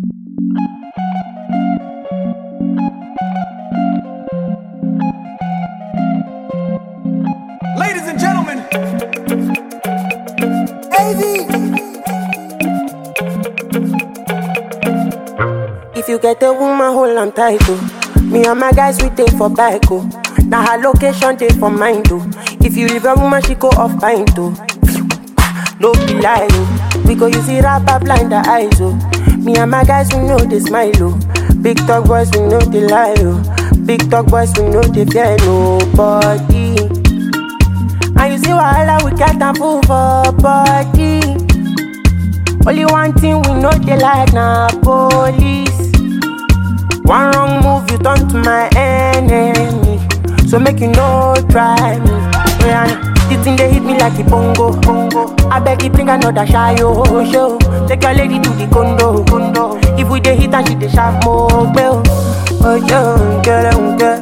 Ladies and gentlemen, if you get a woman, hold on tight, oh. Me and my guys, we take for bike, oh. Now her location, take for mine, oh. If you leave a woman, she go off pint, oh. No be lie, oh. We go use it rapper blind the eyes, oh. Me and my guys, we know they smile, oh. Big talk boys, we know they lie, oh. Big talk boys, we know they fear nobody. And you see wahala, we can't fool for body. Only one thing we know they like na police. One wrong move, you turn to my enemy. So make you no try me. The thing they hit me like a bongo. I beg you bring another shy show. Take your lady to the condo. If we dey hit and she dey sharp more bell. Oh yo, girl,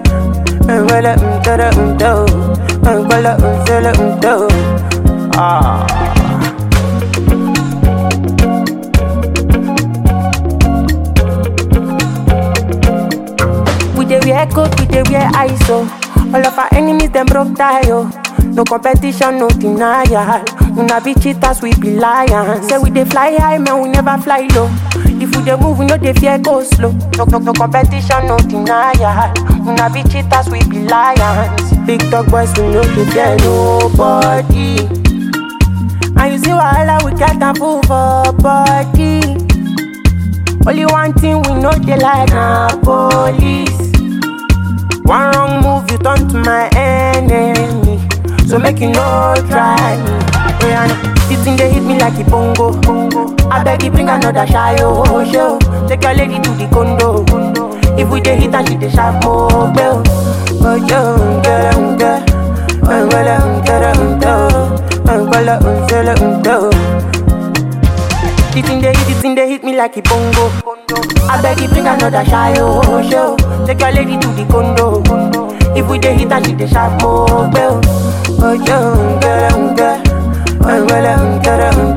we dey wear coat, we dey wear ISO. All of our enemies them broke tie, oh. No competition, no denial. Una be cheaters, we be lions. Say we dey fly high, man, we never fly low. If we dey move, we no dey fear go slow. No competition, no denial. Una be cheaters, we be lions. Big dog boys, we no dey fear nobody. And you see wahala, we can't fool for body. Only one thing we know they like na police. One wrong move, you turn to my enemy. So make you no try me. This thing they hit me like a bongo. I beg you bring another shy show. Take your lady to the condo. If we dey hit and she dey sharp more bell. Oh yo, girl. This thing they hit me like a bongo. I beg you bring another shy show. Take your lady to the condo. If we dey hit and she dey sharp more bell. Oh yo, girl.